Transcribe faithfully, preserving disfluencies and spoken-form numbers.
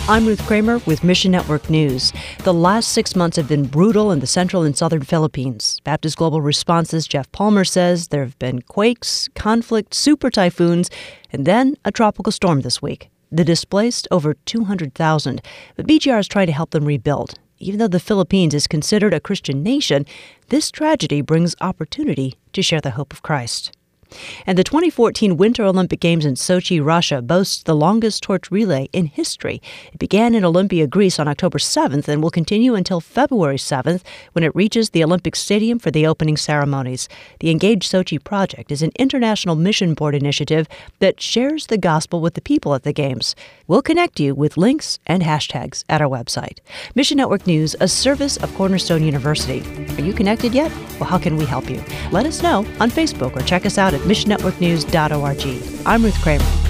I'm Ruth Kramer with Mission Network News. The last six months have been brutal in the central and southern Philippines. Baptist Global Response's Jeff Palmer says there have been quakes, conflict, super typhoons, and then a tropical storm this week. The displaced over two hundred thousand. But B G R is trying to help them rebuild. Even though the Philippines is considered a Christian nation, this tragedy brings opportunity to share the hope of Christ. And the twenty fourteen Winter Olympic Games in Sochi, Russia, boasts the longest torch relay in history. It began in Olympia, Greece on October seventh and will continue until February seventh when it reaches the Olympic Stadium for the opening ceremonies. The Engage Sochi project is an international mission board initiative that shares the gospel with the people at the Games. We'll connect you with links and hashtags at our website. Mission Network News, a service of Cornerstone University. Are you connected yet? Well, how can we help you? Let us know on Facebook or check us out at mission network news dot org. I'm Ruth Kramer.